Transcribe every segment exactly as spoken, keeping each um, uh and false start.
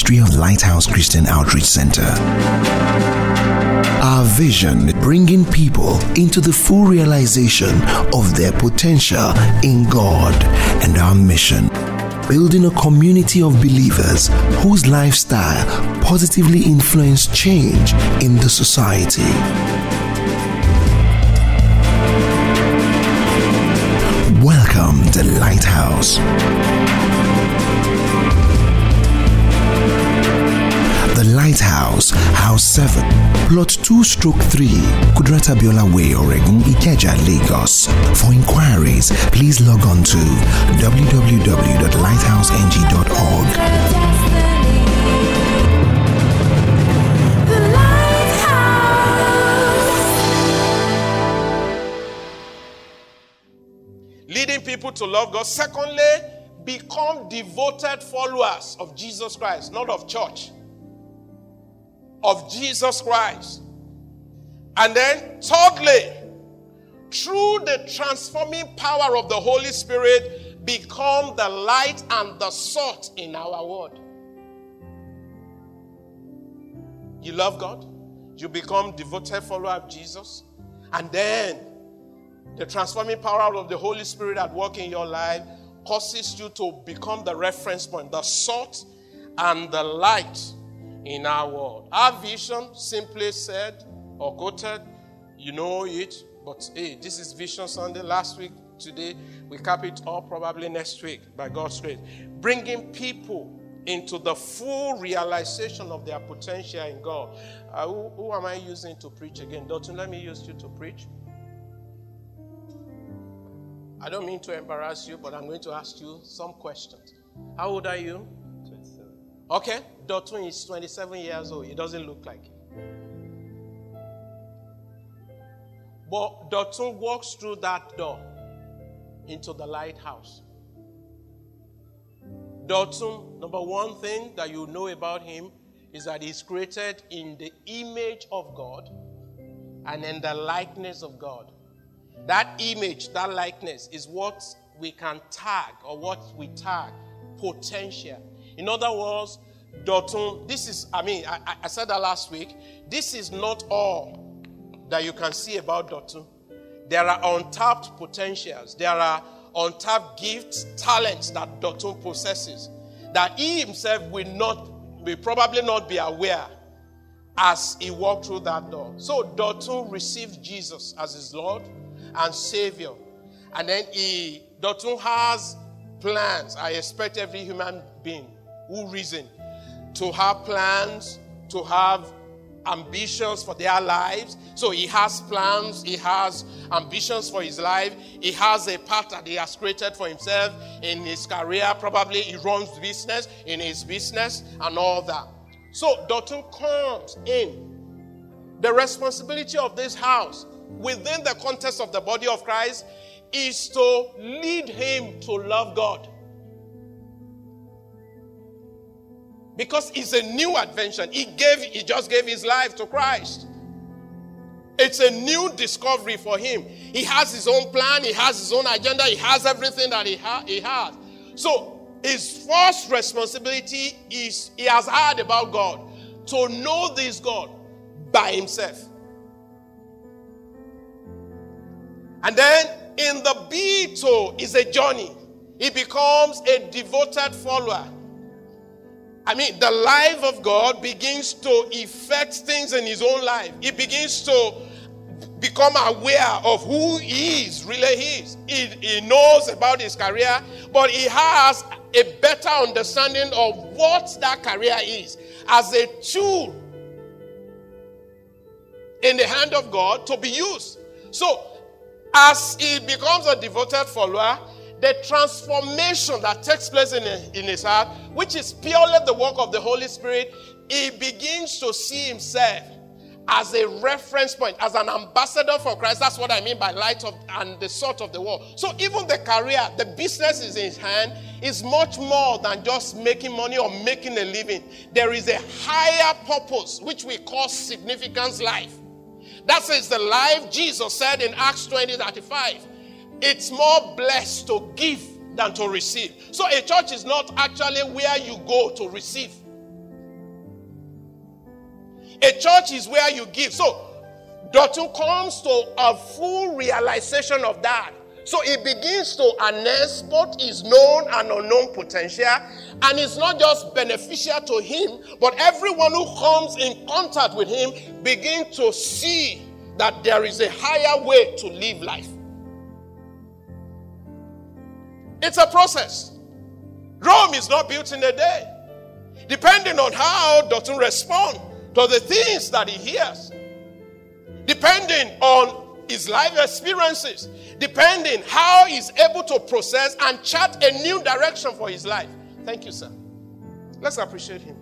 ministry of Lighthouse Christian Outreach Center. Our vision, bringing people into the full realization of their potential in God, and our mission, building a community of believers whose lifestyle positively influence change in the society. Welcome to Lighthouse. The Lighthouse, House seven, Plot two stroke three, Kudrata Biola Way, Oregon, Ikeja, Lagos. For inquiries, please log on to w w w dot lighthouse n g dot org. Leading people to love God. Secondly, become devoted followers of Jesus Christ, not of church. Of Jesus Christ. And then, thirdly, through the transforming power of the Holy Spirit, become the light and the salt in our world. You love God, you become devoted follower of Jesus, and then the transforming power of the Holy Spirit at work in your life causes you to become the reference point, the salt and the light in our world. Our vision, simply said or quoted, you know it, but hey, this is Vision Sunday. Last week, today, we cap it up probably next week by God's grace. Bringing people into the full realization of their potential in God. Uh, who, who am I using to preach again? Dalton, let me use you to preach. I don't mean to embarrass you, but I'm going to ask you some questions. How old are you? twenty-seven. Okay, Dalton is twenty-seven years old. He doesn't look like it. But Dalton walks through that door into the lighthouse. Dalton, number one thing that you know about him is that he's created in the image of God and in the likeness of God. That image, that likeness is what we can tag, or what we tag potential. In other words, Dalton, this is, I mean, I, I said that last week, this is not all that you can see about Dalton. There are untapped potentials. There are untapped gifts, talents that Dalton possesses, that he himself will not, will probably not be aware as he walked through that door. So Dalton received Jesus as his Lord and Savior. And then he, Dalton has plans. I expect every human being who reason to have plans, to have ambitions for their lives. So he has plans, he has ambitions for his life. He has a path that he has created for himself in his career. Probably he runs business in his business and all that. So Dalton comes in. The responsibility of this house within the context of the body of Christ is to lead him to love God. Because it's a new adventure. He gave, he just gave his life to Christ. It's a new discovery for him. He has his own plan. He has his own agenda. He has everything that he, ha- he has. So his first responsibility is he has heard about God. To know this God by himself. And then in the B two is a journey. He becomes a devoted follower. I mean, the life of God begins to affect things in his own life. He begins to become aware of who he is, really he is. He, he knows about his career, but he has a better understanding of what that career is as a tool in the hand of God to be used. So, as he becomes a devoted follower, the transformation that takes place in, in his heart, which is purely the work of the Holy Spirit, he begins to see himself as a reference point, as an ambassador for Christ. That's what I mean by light of and the salt of the world. So even the career, the business is in his hand, is much more than just making money or making a living. There is a higher purpose, which we call significance life. That is the life Jesus said in Acts twenty thirty-five. It's more blessed to give than to receive. So a church is not actually where you go to receive. A church is where you give. So, Dotun comes to a full realization of that. So he begins to harness both his known and unknown potential, and it's not just beneficial to him, but everyone who comes in contact with him begins to see that there is a higher way to live life. It's a process. Rome is not built in a day. Depending on how Dotun responds to the things that he hears, depending on his life experiences, depending how he's able to process and chart a new direction for his life. Thank you, sir. Let's appreciate him.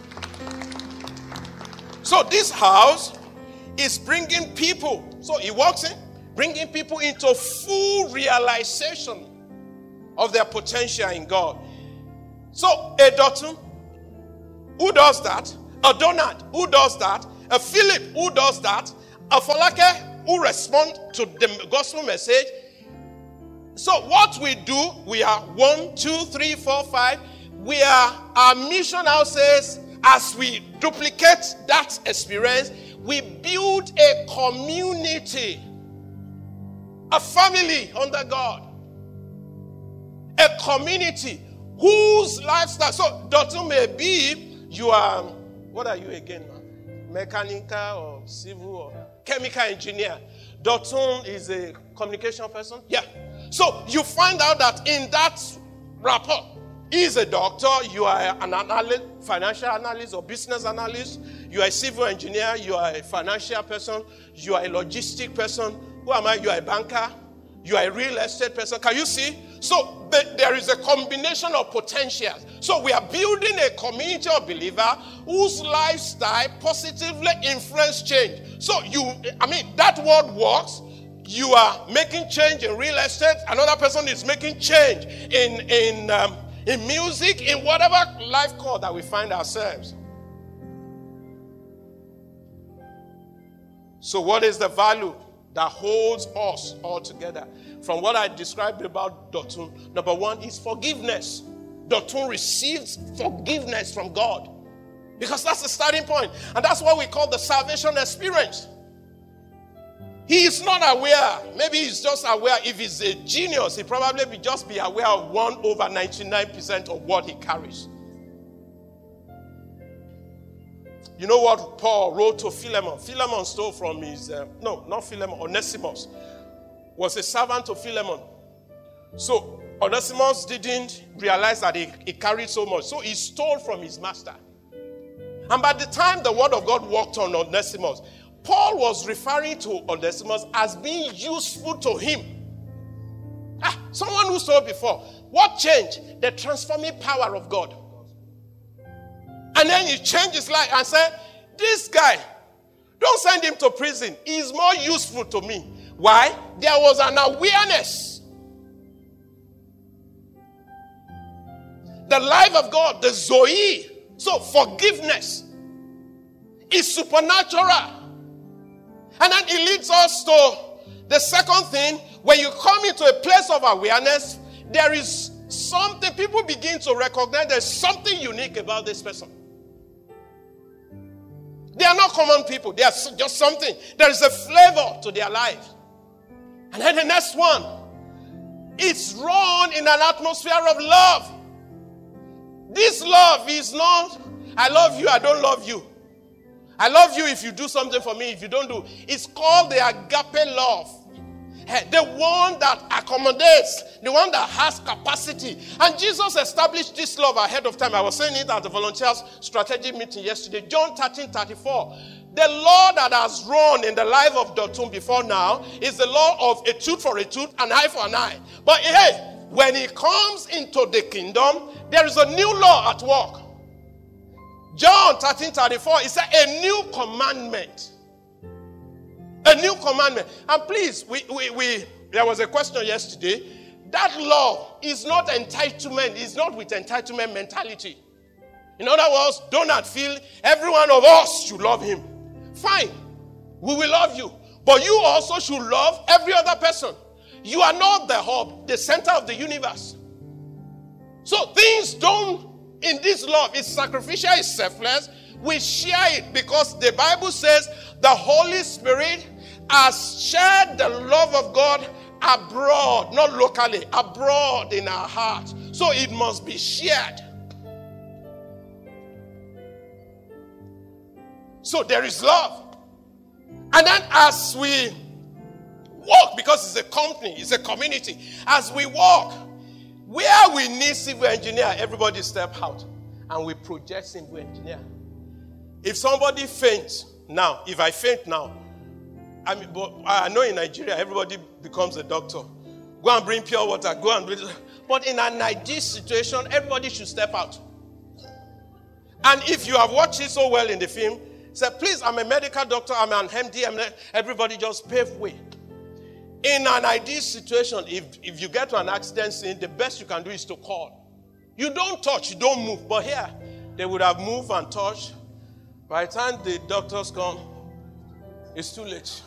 So this house is bringing people. So he walks in, bringing people into full realization of their potential in God. So a Dotun, who does that? A Donald, who does that? A Philip, who does that? A Folake, who respond to the gospel message. So what we do, we are one, two, three, four, five. We are, our mission now says, as we duplicate that experience, we build a community, a family under God, a community whose lifestyle. So Dotun may be, you are, what are you again, man? Mechanical or civil or chemical engineer. Dotun is a communication person. Yeah. So you find out that in that rapport, he's a doctor, you are an analyst, financial analyst or business analyst, you are a civil engineer, you are a financial person, you are a logistic person. Who am I? You are a banker, you are a real estate person. Can you see? So there is a combination of potentials. So we are building a community of believers whose lifestyle positively influence change. So you, I mean, that word works. You are making change in real estate. Another person is making change in in um, in music, in whatever life call that we find ourselves. So what is the value that holds us all together? From what I described about Dotun, number one is forgiveness. Dotun receives forgiveness from God, because that's the starting point. And that's what we call the salvation experience. He is not aware. Maybe he's just aware. If he's a genius, he probably will just be aware of one over ninety-nine percent of what he carries. You know what Paul wrote to Philemon? Philemon stole from his, uh, no, not Philemon, Onesimus was a servant to Philemon. So Onesimus didn't realize that he, he carried so much. So he stole from his master. And by the time the word of God worked on Onesimus, Paul was referring to Onesimus as being useful to him. Ah, someone who stole before. What changed? The transforming power of God. And then he changed his life and said, this guy, don't send him to prison. He's more useful to me. Why? There was an awareness. The life of God, the Zoe, so forgiveness, is supernatural. And then it leads us to the second thing. When you come into a place of awareness, there is something, people begin to recognize there's something unique about this person. They are not common people. They are just something. There is a flavor to their life. And then the next one, it's run in an atmosphere of love. This love is not, I love you, I don't love you. I love you if you do something for me, if you don't do. It's called the agape love. The one that accommodates, the one that has capacity. And Jesus established this love ahead of time. I was saying it at the volunteers strategic meeting yesterday. John thirteen thirty-four. The law that has run in the life of Dotun before now is the law of a tooth for a tooth, an eye for an eye. But hey, when he comes into the kingdom, there is a new law at work. John thirteen thirty-four, it said a new commandment. A new commandment. And please, we, we, we there was a question yesterday. That law is not entitlement. It's not with entitlement mentality. In other words, do not feel every one of us should love him. Fine. We will love you. But you also should love every other person. You are not the hub, the center of the universe. So things don't in this love. It's sacrificial, it's selfless. We share it because the Bible says the Holy Spirit has shared the love of God abroad, not locally, abroad in our hearts. So it must be shared. So there is love. And then as we walk, because it's a company, it's a community, as we walk, where we need civil engineer, everybody step out and we project civil engineer. If somebody faints now, if I faint now, I mean, but I know in Nigeria, everybody becomes a doctor. Go and bring pure water, go and bring... But in a Nigerian situation, everybody should step out. And if you have watched it so well in the film, say, please, I'm a medical doctor, I'm an M D, I'm a... everybody just pave way. In an ideal situation, if, if you get to an accident scene, the best you can do is to call. You don't touch, you don't move. But here, they would have moved and touched. By the time the doctors come, it's too late.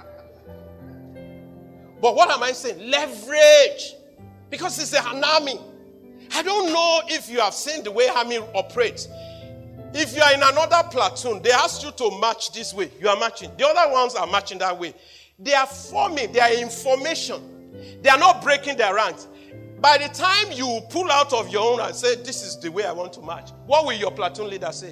But what am I saying? Leverage. Because it's an army. I don't know if you have seen the way army operates. If you are in another platoon, they ask you to march this way. You are marching. The other ones are marching that way. They are forming. They are information. They are not breaking their ranks. By the time you pull out of your own and say, this is the way I want to march, what will your platoon leader say?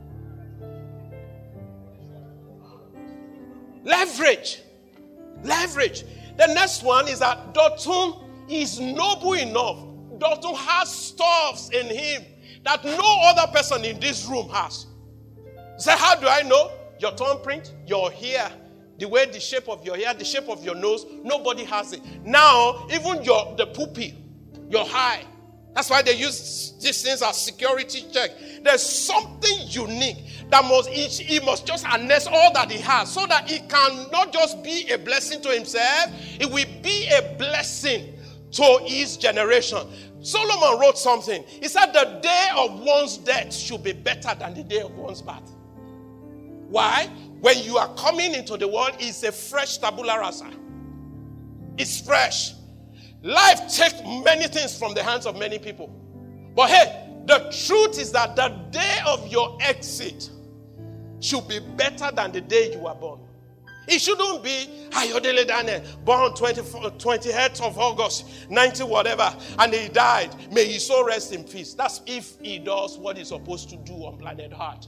Leverage. Leverage. The next one is that Dotun is noble enough. Dotun has stuffs in him that no other person in this room has. Say, how do I know? Your thumbprint, your hair, the way the shape of your hair, the shape of your nose, nobody has it. Now, even your the pupil, your eye. That's why they use these things as security check. There's something unique that must he, he must just harness all that he has so that he can not just be a blessing to himself, it will be a blessing to his generation. Solomon wrote something. He said the day of one's death should be better than the day of one's birth. Why? When you are coming into the world, it's a fresh tabula rasa. It's fresh. Life takes many things from the hands of many people. But hey, the truth is that the day of your exit should be better than the day you were born. It shouldn't be Ayodele Daniel, born twenty-eighth of August, ninety whatever, and he died. May his soul rest in peace. That's if he does what he's supposed to do on planet Earth.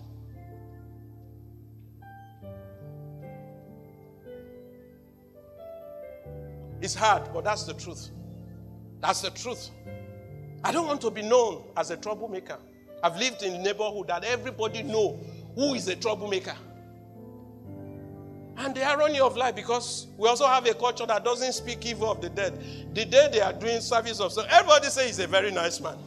It's hard, but that's the truth. That's the truth. I don't want to be known as a troublemaker. I've lived in a neighborhood that everybody know who is a troublemaker. And the irony of life, because we also have a culture that doesn't speak evil of the dead. The day they are doing service of self, everybody says he's a very nice man.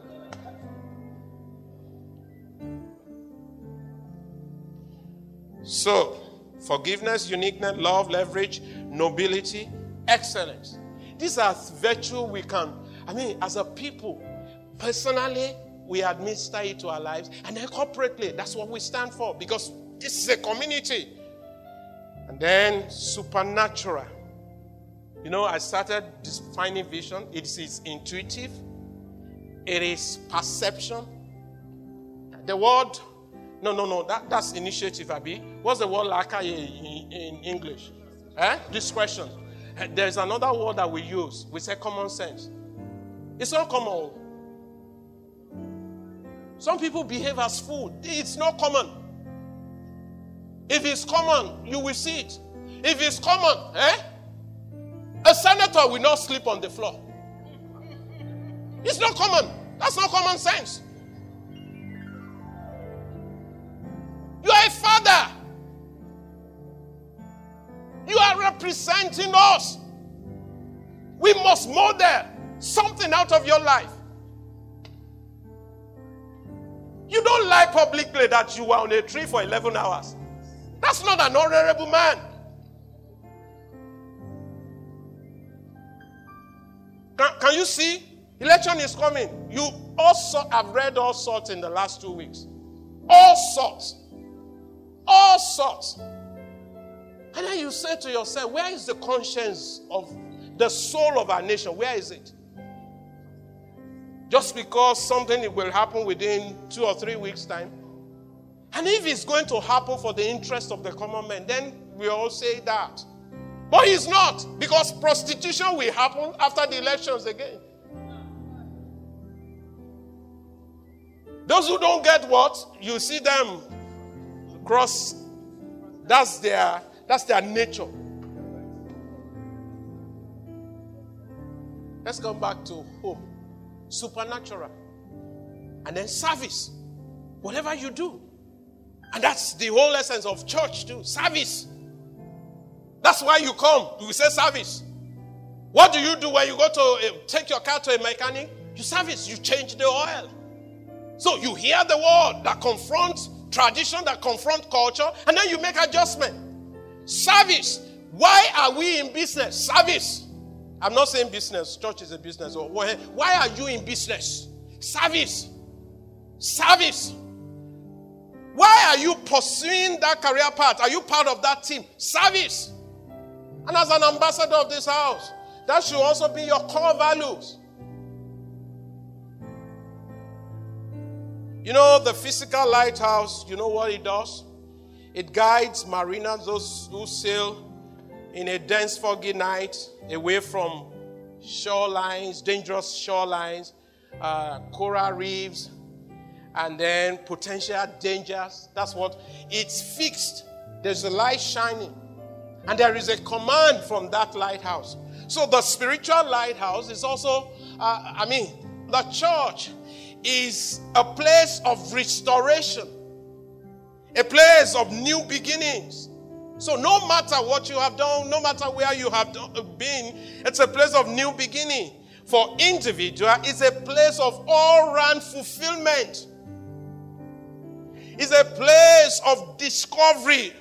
So, forgiveness, uniqueness, love, leverage, nobility, excellence. These are virtues we can, I mean, as a people, personally, we administer it to our lives. And then corporately, that's what we stand for. Because this is a community. And then supernatural. You know, I started defining vision. It is intuitive. It is perception. The word, no, no, no, that, that's initiative, Abi. What's the word laka in, in English? Eh? Discretion. There's another word that we use. We say common sense. It's not common. Some people behave as food. It's not common. If it's common, you will see it. If it's common, eh? A senator will not sleep on the floor. It's not common. That's not common sense. You are a father. You are representing us. We must model something out of your life. You don't lie publicly that you were on a tree for eleven hours. That's not an honorable man. Can, can you see? Election is coming. You also have read all sorts in the last two weeks. All sorts. All sorts. And then you say to yourself, where is the conscience of the soul of our nation? Where is it? just because something will happen within two or three weeks' time. And if it's going to happen for the interest of the common man, then we all say that. But it's not, because prostitution will happen after the elections again. Those who don't get what, you see them cross. That's their, that's their nature. Let's come back to home. Supernatural. And then service. Whatever you do. And that's the whole essence of church too. Service. That's why you come. We say service. What do you do when you go to uh, take your car to a mechanic? You service. You change the oil. So you hear the word that confronts tradition, that confronts culture, and then you make adjustment. Service. Why are we in business? Service. I'm not saying business. Church is a business. Why are you in business? Service. Service. Why are you pursuing that career path? Are you part of that team? Service. And as an ambassador of this house, that should also be your core values. You know, the physical lighthouse, you know what it does? It guides mariners, those who sail in a dense foggy night, away from shorelines, dangerous shorelines, uh, coral reefs, and then potential dangers. That's what it's fixed. There's a light shining, and there is a command from that lighthouse. So the spiritual lighthouse is also, uh, I mean, the church is a place of restoration, a place of new beginnings. So no matter what you have done, no matter where you have been, it's a place of new beginning. For individual, it's a place of all-round fulfillment. It's a place of discovery.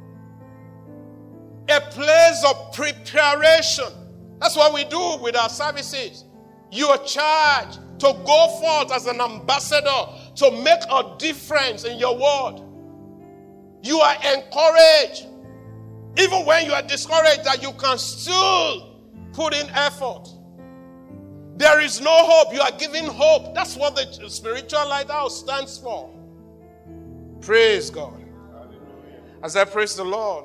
A place of preparation. That's what we do with our services. You are charged to go forth as an ambassador to make a difference in your world. You are encouraged. Even when you are discouraged, that you can still put in effort. There is no hope. You are giving hope. That's what the spiritual lighthouse stands for. Praise God. As I praise the Lord.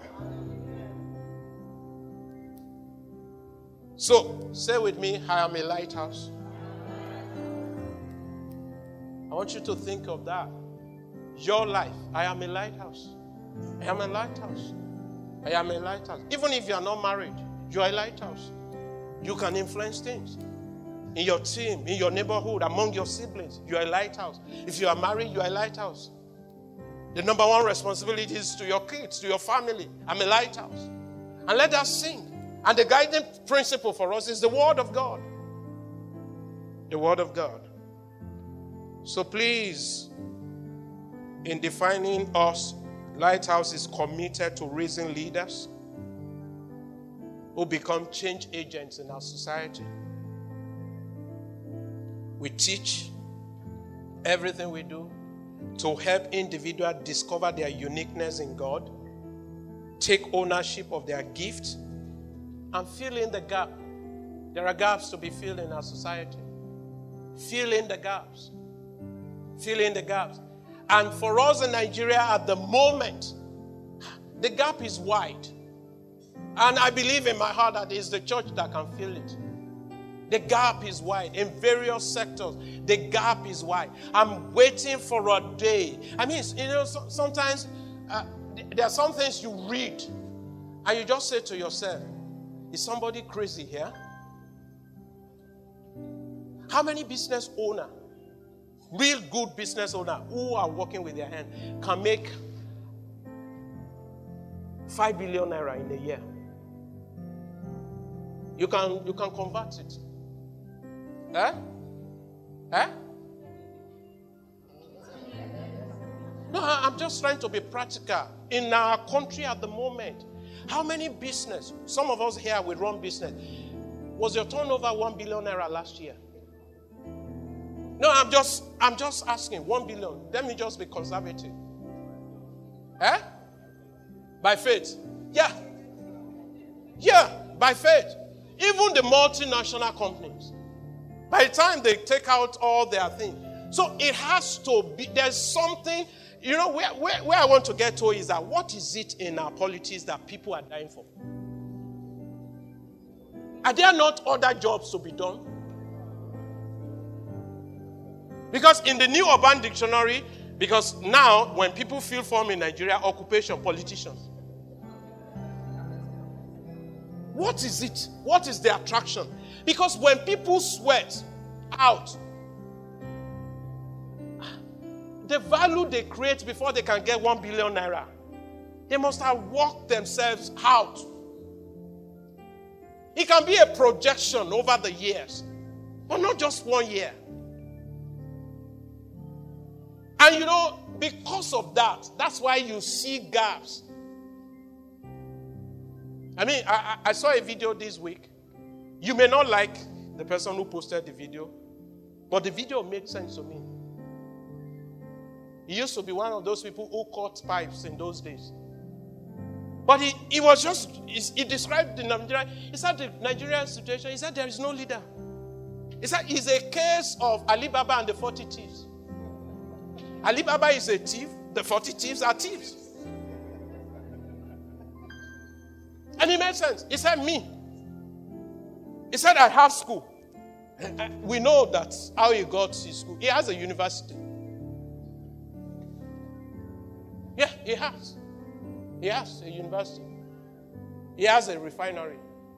So, say with me, I am a lighthouse. I want you to think of that. Your life. I am a lighthouse. I am a lighthouse. I am a lighthouse. Even if you are not married, you are a lighthouse. You can influence things. In your team, in your neighborhood, among your siblings, you are a lighthouse. If you are married, you are a lighthouse. The number one responsibility is to your kids, to your family. I'm a lighthouse. And let us sing. And the guiding principle for us is the Word of God. The Word of God. So please, in defining us, Lighthouse is committed to raising leaders who become change agents in our society. We teach everything we do to help individuals discover their uniqueness in God, take ownership of their gifts, and fill in the gap. There are gaps to be filled in our society. Fill in the gaps. Fill in the gaps. And for us in Nigeria at the moment, the gap is wide. And I believe in my heart that it's the church that can fill it. The gap is wide. In various sectors, the gap is wide. I'm waiting for a day. I mean, you know, so, sometimes uh, there are some things you read and you just say to yourself, is somebody crazy here? How many business owners, real good business owners who are working with their hand, can make five billion naira in a year? You can, you can convert it. Eh? Eh? No, I'm just trying to be practical. In our country at the moment, how many business, some of us here we run business, was your turnover one billion naira last year? No, I'm just, I'm just asking, one billion. Let me just be conservative. Eh? By faith. Yeah. Yeah, by faith. Even the multinational companies, by by the time they take out all their things. So it has to be, there's something, you know, where, where, where I want to get to is that what is it in our politics that people are dying for? Are there not other jobs to be done? Because in the New Urban Dictionary, because now when people feel form in Nigeria, occupation, politicians. What is it? What is the attraction? Because when people sweat out, the value they create before they can get one billion naira, they must have worked themselves out. It can be a projection over the years, but not just one year. And you know, because of that, that's why you see gaps. I mean, I, I saw a video this week. You may not like the person who posted the video, but the video made sense to me. He used to be one of those people who cut pipes in those days. But he, he was just, he, he described the Nigeria, he said the Nigerian situation, he said there is no leader. He said it's a case of Alibaba and the forty thieves. Alibaba is a thief, the forty thieves are thieves. And it made sense. He said, me. He said, I have school. We know that's how he got his school. He has a university. Yeah, he has. He has a university. He has a refinery.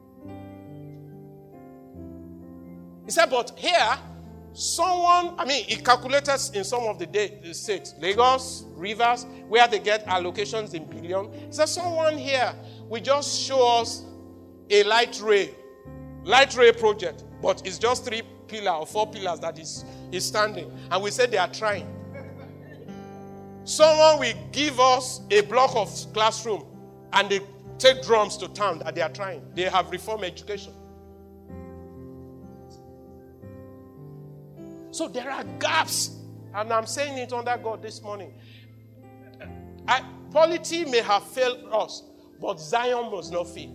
He said, but here, someone, I mean, he calculated in some of the, day, the states, Lagos, Rivers, where they get allocations in billion. He said, someone here will just show us a light rail, light rail project, but it's just three pillars or four pillars that is, is standing. And we say they are trying. Someone will give us a block of classroom and they take drums to town that they are trying. They have reform education. So there are gaps. And I'm saying it under God this morning. I, polity may have failed us, but Zion must not fail.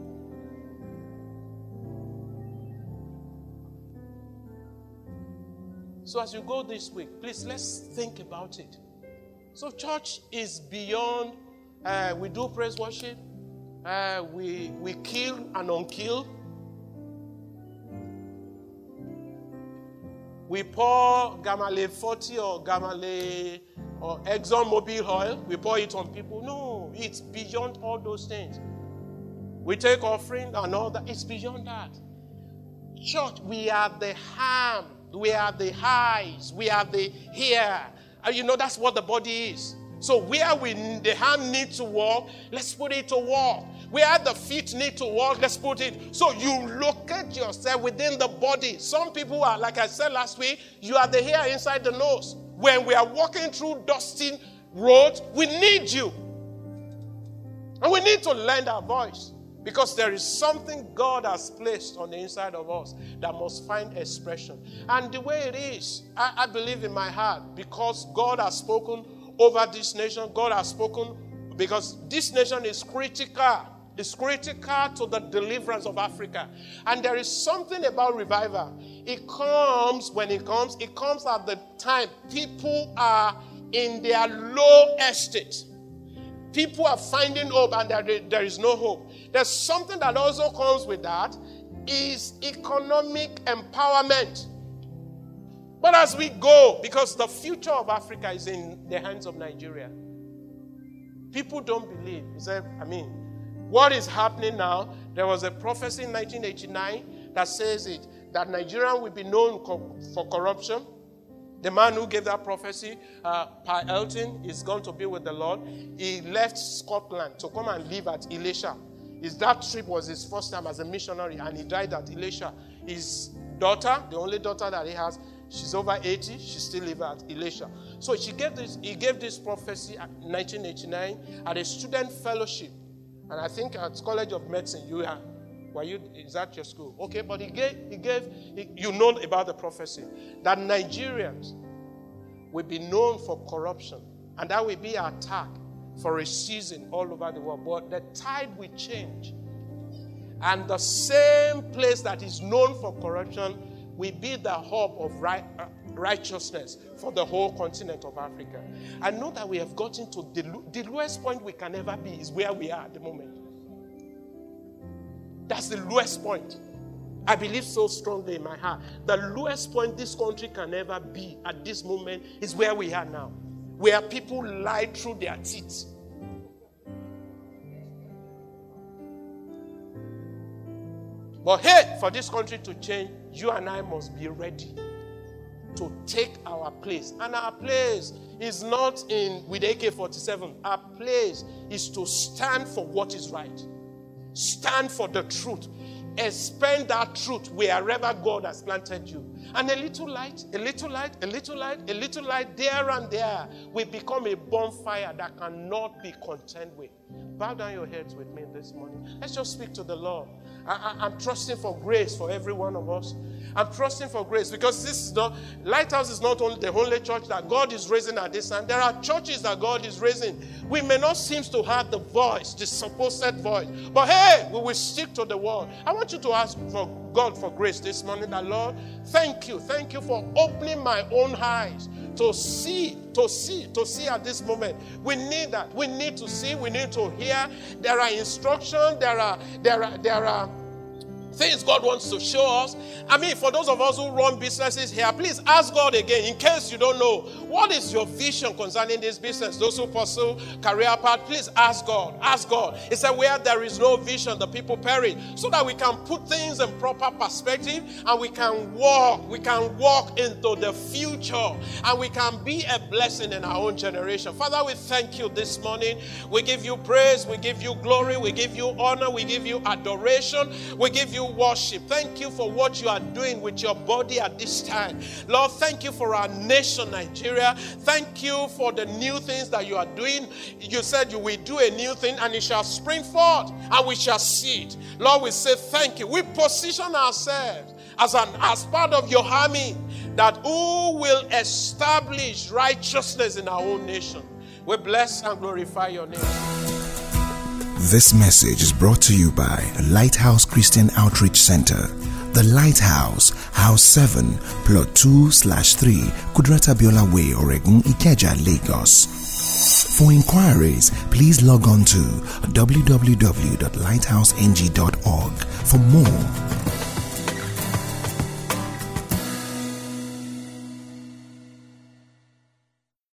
So as you go this week, please let's think about it. So church is beyond, uh, we do praise worship, uh, we, we kill and unkill. We pour Gamale forty or Gamale or Exxon Mobil oil, we pour it on people. No, it's beyond all those things. We take offering and all that. It's beyond that. Church, we are the ham, we are the eyes, we are the hair. And you know, that's what the body is. So where we the hand need to walk, let's put it to walk. Where the feet need to walk, let's put it. So you locate yourself within the body. Some people are, like I said last week, you are the hair inside the nose. When we are walking through dusty roads, we need you. And we need to lend our voice. Because there is something God has placed on the inside of us that must find expression. And the way it is, I, I believe in my heart, because God has spoken over this nation, God has spoken, because this nation is critical. It's critical to the deliverance of Africa. And there is something about revival. It comes, when it comes, it comes at the time people are in their low estate. People are finding hope and there, there is no hope. There's something that also comes with that, is economic empowerment. But as we go, because the future of Africa is in the hands of Nigeria, people don't believe. It's a, I mean, what is happening now, there was a prophecy in nineteen eighty-nine that says it, that Nigeria will be known co- for corruption. The man who gave that prophecy, uh, Pa Elton, is going to be with the Lord. He left Scotland to come and live at Elisha. His, that trip was his first time as a missionary, and he died at Elisha. His daughter, the only daughter that he has, she's over eighty. She still lives at Elisha. So she gave this, he gave this prophecy in nineteen eighty-nine at a student fellowship. And I think at College of Medicine, you are. Were you, is that your school? Okay, but he gave, he gave, he, you know about the prophecy, that Nigerians will be known for corruption, and that will be an attack for a season all over the world. But the tide will change, and the same place that is known for corruption we be the hub of right, uh, righteousness for the whole continent of Africa. I know that we have gotten to the, the lowest point we can ever be is where we are at the moment. That's the lowest point. I believe so strongly in my heart. The lowest point this country can ever be at this moment is where we are now. Where people lie through their teeth. But hey, for this country to change, you and I must be ready to take our place. And our place is not in with A K forty-seven. Our place is to stand for what is right. Stand for the truth. Expand that truth wherever God has planted you. And a little light, a little light, a little light, a little light, there and there will become a bonfire that cannot be contained with. Bow down your heads with me this morning. Let's just speak to the Lord. I, I, I'm trusting for grace for every one of us. I'm trusting for grace because this is not, Lighthouse is not only the only church that God is raising at this time. There are churches that God is raising. We may not seem to have the voice, the supposed voice, but hey, we will stick to the word. I want you to ask for God for grace this morning. That Lord, thank you, thank you for opening my own eyes to see, to see, to see at this moment. We need that. We need to see. We need to hear. There are instructions. There are, there are, there are things God wants to show us. I mean, for those of us who run businesses here, please ask God again, in case you don't know, what is your vision concerning this business? Those who pursue career path, please ask God. Ask God. He said, where there is no vision, the people perish. So that we can put things in proper perspective and we can walk. We can walk into the future and we can be a blessing in our own generation. Father, we thank you this morning. We give you praise. We give you glory. We give you honor. We give you adoration. We give you worship. Thank you for what you are doing with your body at this time. Lord, thank you for our nation, Nigeria. Thank you for the new things that you are doing. You said you will do a new thing and it shall spring forth and we shall see it. Lord, we say thank you. We position ourselves as an as part of your army that who will establish righteousness in our own nation. We bless and glorify your name. This message is brought to you by Lighthouse Christian Outreach Center. The Lighthouse, House seven, Plot two slash three, Kudrata Biola Way, Oregun, Ikeja, Lagos. For inquiries, please log on to w w w dot lighthouse n g dot org for more.